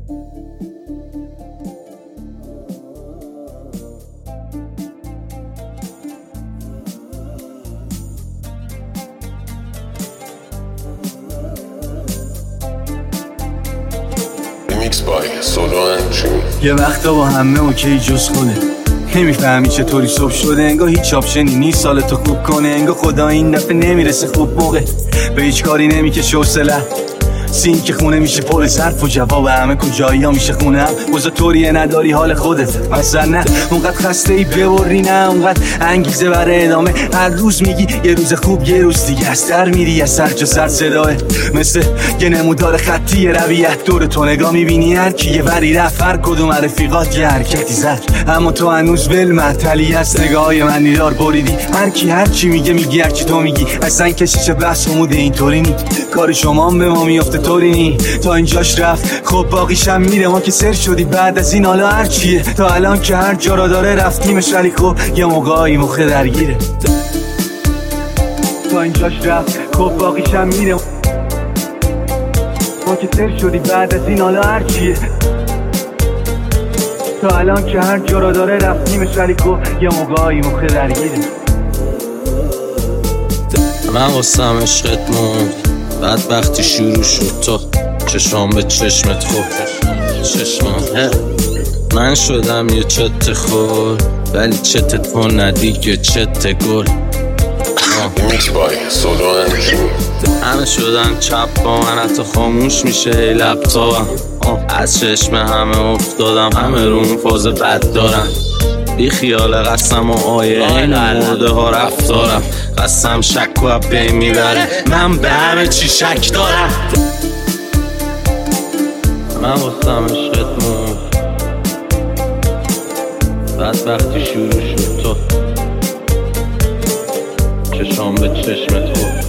یه وقتا با همه اوکی جز خوده، نمیفهمی چطوری صبح شده، انگار هیچ آپشنی نیست سالتو خوب کنه، انگار خدا این دفعه نمیرسه خوب موقع، به هیچ کاری نمیکشه حوصله، سین که خونه میشه پر ظرف و جواب همه کجایی ها میشه خونه هم بزا طوریه نداری حال خودت مثلا نه اونقدر خسته ای ببری نه اونقدر انگیزه برای ادامه، هر روز میگی یه روز خوب یه روز دیگه از در میری از سر جا سر صداه مثل یه نمودار خطی رویت دور تو نگاه میبینی هر کی یه وری رفت هر کدوم رفیقات یه حرکتی زد اما تو هنوز ول معطلی از نگاهای من دیدار بریدی هر کی هر چی میگه میگی هر چی تو میگی اصلا کشیش بحث عموده اینطوری نی کار شما به ما میفته طوری نی تا اینجاش رفت خب باقیشم میره ما که سر شدی بعد از این حالا هر چیه تا الان که هر جا را داره رفتیمش ولی خب یه موقعی مخه درگیره تا اینجاش رفت خب باقیشم میره ما که سر شدی بعد از این حالا هر چیه تا الان که هر جا را داره رفتیمش ولی خب یه موقعی مخه درگیره من واسم عشقت موند بعد وقتی شروع شد تو چشام به چشمت خود چشمان من شدم یه چت خور ولی چت تو ندیگه چت گل همه شدن چپ با من حتی خاموش میشه ای لپتاپم از چشم همه افتادم همه رو اون فاز بد دارم بی خیال قسم و آیه این مرده ها رفتارم قسم شک و بین میبره من به همه چی شک دارم من واسم عشقت موند بعد وقتی شروع شد تو چشام به چشمت خود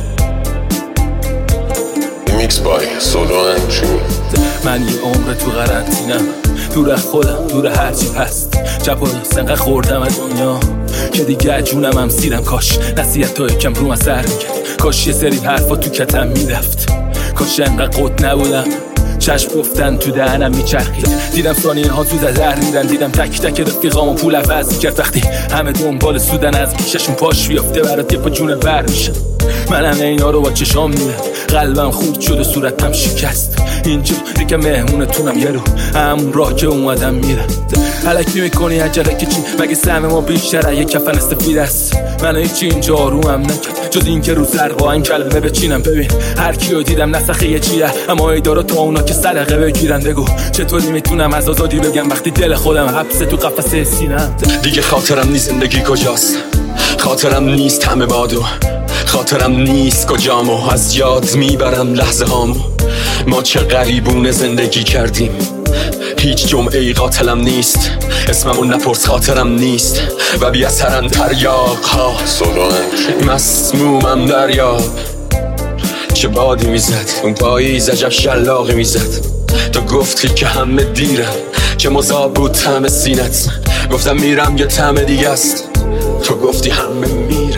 میکس بای سولو انجین من یه عمر تو قرنطینم دور از خودم دور هرچی هست جب و سنقه خوردم از دنیا که دیگه جونم هم سیرم کاش نصیحت تو یکم رو اثر میکرد کاش یه سری حرفا تو کتم میرفت کاش انقدر قد نبودم چشم گفتن تو دهنم میچرخید دیدم ثانیه ها تو در میرن دیدم تک تک رفیقامو پول عوض کرد وقتی همه دنبال سودن از گیششون پاش بیافته برات یه پا جون بر میشم من همه اینا رو با چشام میرم قلبم خورد شد و صورتم شکست اینجا دیگه مهمونتونم یه رو همون راه که اومدم میرم حلکی میکنی عجله که چی مگه سهم ما بیشتره یه کفن استفید است من هیچی اینجا آرومم نکرد جز این که رو زرقا این کلمه بچینم ببین هر کیو دیدم نسخه یه چیه اما ای داره تا اونا که صدقه بگیرن بگو چطوری میتونم از آزادی بگم وقتی دل خودم حبسه تو قفسه سینم دیگه خاطرم نیست زندگی کجاست خاطرم نیست همه بادو خاطرم نیست کجامو از یاد میبرم لحظه هامو ما چه غریبونه زندگی کردیم هیچ جمعه ای قاتلم نیست اسممو نپرس خاطرم نیست و بی اثرن تریاق ها مسمومم دریاب چه بادی میزد اون پاییز عجب شلاقی میزد تو گفتی که همه دیرم چه مذاب بود طعم سینت گفتم میرم یه طعم دیگه است تو گفتی همه میرن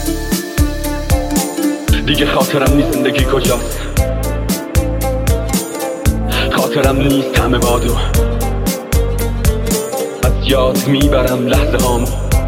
دیگه خاطرم نیست زندگی کجاست خاطرم نیست همه بادو از یاد میبرم لحظه هامو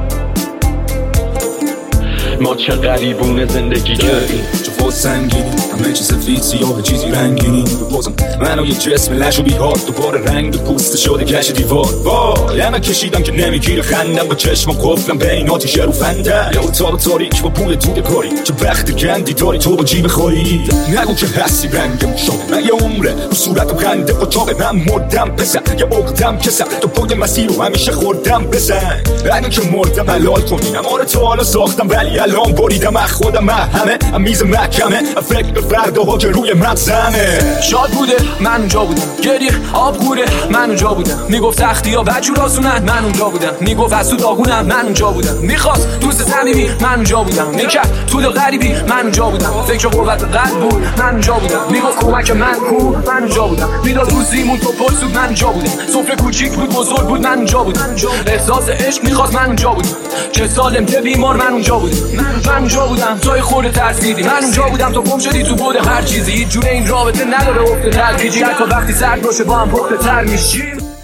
ما چه غریبونه زندگی کردیم چه فاز سنگینی همه چیز سفید سیاه چیزی رنگینی بازم منو یه جسم لش و بیهار دوباره رنگ پوست شده کش دیوار وای همه کشیدم که نمیگیره خندم با چشمم قفلم به این آتیش رو فندم یا اتاق تاریک با پول دود کاری چه وقت گندی داری تو با جیب خوری نگو که هستی رنگم شد من یه عمره رو صورتم خنده اتاق من مردم بزن یه عقدم کسم تو پای مسیر رو همیشه خوردم بزن اگه که مردم حلال کنی اماره تا حالا ساختم ولی الان بریدم از خودم همه میز محکمه فکر به فرداها که روی مغزمه شاد بوده من اونجا بودم گریه آب گوره من اونجا بودم میگفت تختی یا بجور آسونن من اونجا بودم میگفت از تو داغونم من اونجا بودم میخواست دوست صمیمی من اونجا بودم میکرد تو دل غریبی من اونجا بودم فکر قوت قلب بود من اونجا بودم میگفت کمک من کو من اونجا بودم میداد روزیمون تو پرسود من اونجا بودم سفره کوچیک بود بزرگ بود من اونجا بودم احساس عشق میخواست من اونجا بودم چه سالم که بیمار من اونجا بودم من اونجا بودم توی خورده ترسیدی، من اونجا بودم تو گم شدی تو بود هر چیزی. هیچ جوره این رابطه نداره افت تدریجی، حتی وقتی سرد باشه با هم پخته تر میشیم.